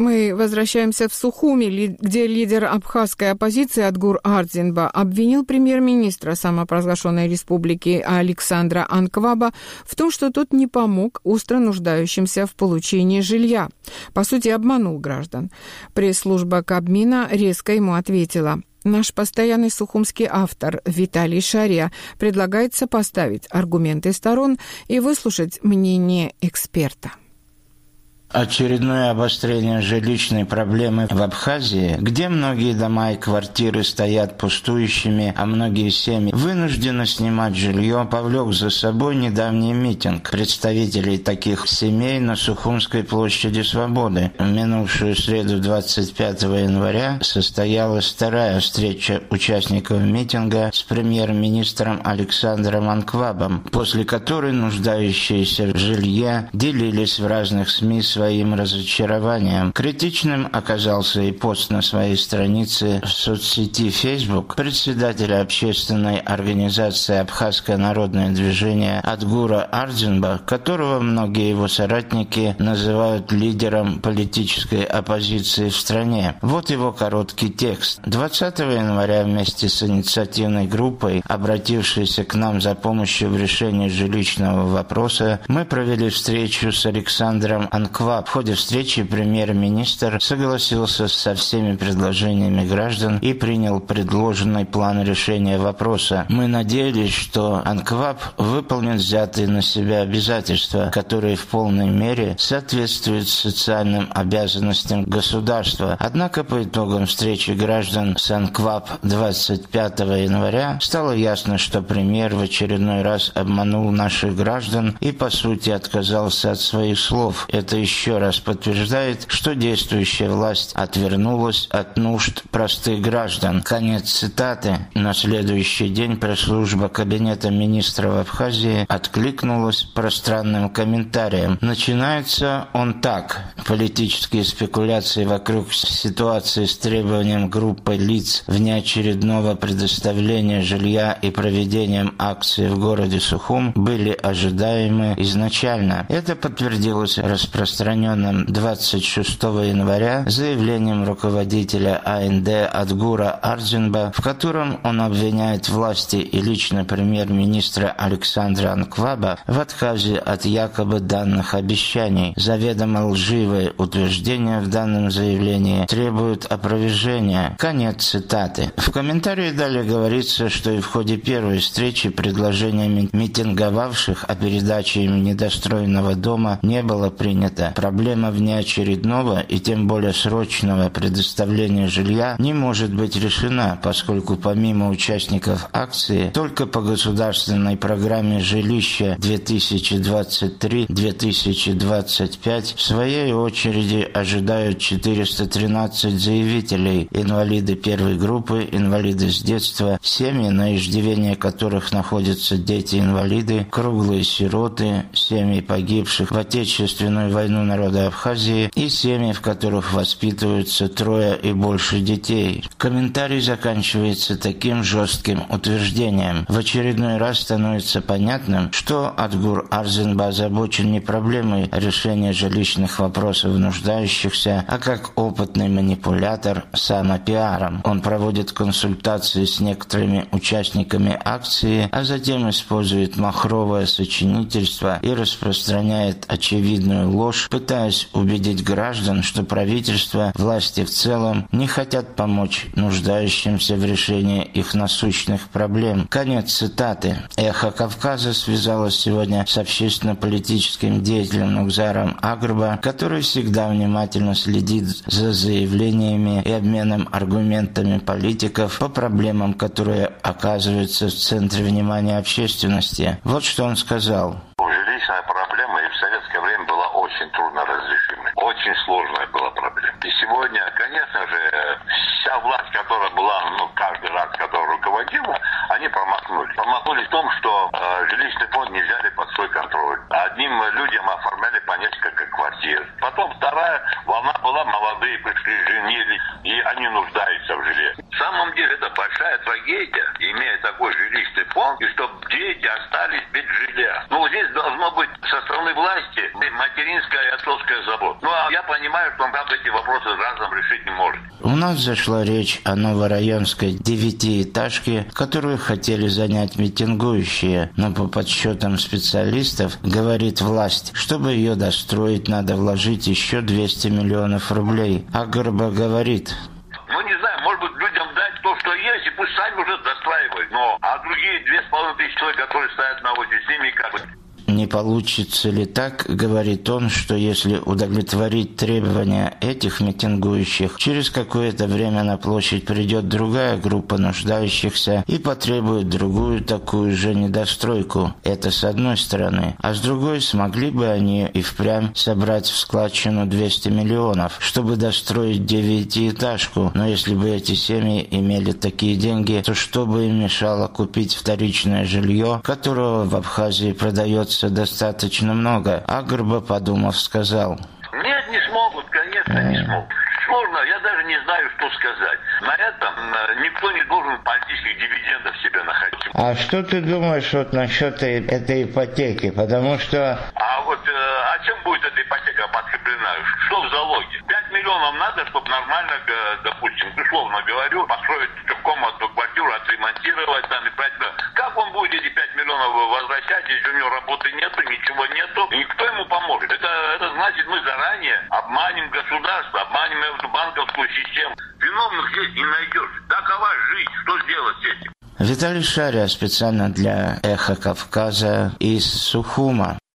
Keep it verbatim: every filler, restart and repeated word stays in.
Мы возвращаемся в Сухуми, где лидер абхазской оппозиции Адгур Ардзинба обвинил премьер-министра самопровозглашенной республики Александра Анкваба в том, что тот не помог остро нуждающимся в получении жилья. По сути, обманул граждан. Пресс-служба Кабмина резко ему ответила. Наш постоянный сухумский автор Виталий Шария предлагает сопоставить аргументы сторон и выслушать мнение эксперта. Очередное обострение жилищной проблемы в Абхазии, где многие дома и квартиры стоят пустующими, а многие семьи вынуждены снимать жилье, повлек за собой недавний митинг представителей таких семей на Сухумской площади Свободы. В минувшую среду двадцать пятого января состоялась вторая встреча участников митинга с премьер-министром Александром Анквабом, после которой нуждающиеся в жилье делились в разных СМИ своим разочарованием. Критичным оказался и пост на своей странице в соцсети Facebook председателя общественной организации «Абхазское народное движение» Адгура Ардзинба, которого многие его соратники называют лидером политической оппозиции в стране. Вот его короткий текст. двадцатого января вместе с инициативной группой, обратившейся к нам за помощью в решении жилищного вопроса, мы провели встречу с Александром Анквабом. В ходе встречи премьер-министр согласился со всеми предложениями граждан и принял предложенный план решения вопроса. Мы надеялись, что Анкваб выполнит взятые на себя обязательства, которые в полной мере соответствуют социальным обязанностям государства. Однако по итогам встречи граждан с Анкваб двадцать пятого января стало ясно, что премьер в очередной раз обманул наших граждан и по сути отказался от своих слов. Это еще еще раз подтверждает, что действующая власть отвернулась от нужд простых граждан. Конец цитаты. На следующий день пресс-служба Кабинета министров Абхазии откликнулась пространным комментарием. Начинается он так. Политические спекуляции вокруг ситуации с требованием группы лиц внеочередного предоставления жилья и проведением акции в городе Сухум были ожидаемы изначально. Это подтвердилось распространением двадцать шестого января заявлением руководителя АНД Адгура Ардзинба, в котором он обвиняет власти и лично премьер-министра Александра Анкваба в отказе от якобы данных обещаний. Заведомо лживые утверждения в данном заявлении требуют опровержения. Конец цитаты. В комментарии далее говорится, что и в ходе первой встречи предложениями митинговавших о передаче им недостроенного дома не было принято. Проблема внеочередного и тем более срочного предоставления жилья не может быть решена, поскольку помимо участников акции, только по государственной программе жилища две тысячи двадцать три — две тысячи двадцать пять в своей очереди ожидают четыреста тринадцать заявителей, инвалиды первой группы, инвалиды с детства, семьи, на иждивении которых находятся дети-инвалиды, круглые сироты, семьи погибших в Отечественную войну народа Абхазии и семьи, в которых воспитываются трое и больше детей. Комментарий заканчивается таким жестким утверждением. В очередной раз становится понятным, что Адгур Ардзинба озабочен не проблемой решения жилищных вопросов нуждающихся, а как опытный манипулятор самопиаром. Он проводит консультации с некоторыми участниками акции, а затем использует махровое сочинительство и распространяет очевидную ложь, пытаясь убедить граждан, что правительство, власти в целом не хотят помочь нуждающимся в решении их насущных проблем. Конец цитаты. «Эхо Кавказа» связалось сегодня с общественно-политическим деятелем Нугзаром Агрба, который всегда внимательно следит за заявлениями и обменом аргументами политиков по проблемам, которые оказываются в центре внимания общественности. Вот что он сказал. Жилищная проблема и в советское время была очень трудно разрешимой. Очень сложная была проблема. И сегодня, конечно же, вся власть, которая была, ну, каждый раз, которая руководила, они промахнулись. Промахнулись в том, что э, жилищный фонд не взяли под свой контроль. Одним людям оформляли по несколько квартир. Потом вторая волна была, молодые пришли, женились, и они нуждаются в жилье. На самом деле это большая трагедия, имея такой жилищный фонд, и чтобы дети остались без жилья. Ну, здесь должно быть со стороны власти материнская и отцовская забота. Ну, а я понимаю, что он там эти вопросы разом решить не может. У нас зашла речь о новорайонской девятиэтажке, которую хотели занять митингующие, но по подсчетам специалистов, говорит власть, чтобы ее достроить, надо вложить еще двести миллионов рублей. А Горба говорит: ну, не знаю, может быть, людям дать то, что есть, и пусть сами уже достраивают. Но, а другие две с половиной тысячи человек, которые стоят на улице, с ними как бы... Не получится ли так, говорит он, что если удовлетворить требования этих митингующих, через какое-то время на площадь придет другая группа нуждающихся и потребует другую такую же недостройку. Это с одной стороны. А с другой, смогли бы они и впрямь собрать в складчину двести миллионов, чтобы достроить девятиэтажку. Но если бы эти семьи имели такие деньги, то что бы им мешало купить вторичное жилье, которого в Абхазии продается достаточно много? А Горба, подумав, сказал: нет, не смогут, конечно, не смогут. Сложно, я даже не знаю, что сказать. На этом никто не должен политических дивидендов себе находить. А что ты думаешь вот насчет этой ипотеки? Потому что... А вот э, о чем будет эта ипотека подкреплена? Что в залоге? пять миллионов надо, чтобы нормально, допустим, условно говорю, построить трехкомнатную квартиру, отремонтировать там и правильно. Как он будет эти пять миллионов возвращать, если у него работы нету, ничего нету, и кто ему поможет? Это, это значит, мы заранее обманем государство, обманем эту банковскую систему. Виновных здесь не найдешь. Такова жизнь. Что сделать с этим? Виталий Шария специально для «Эхо Кавказа» из Сухума.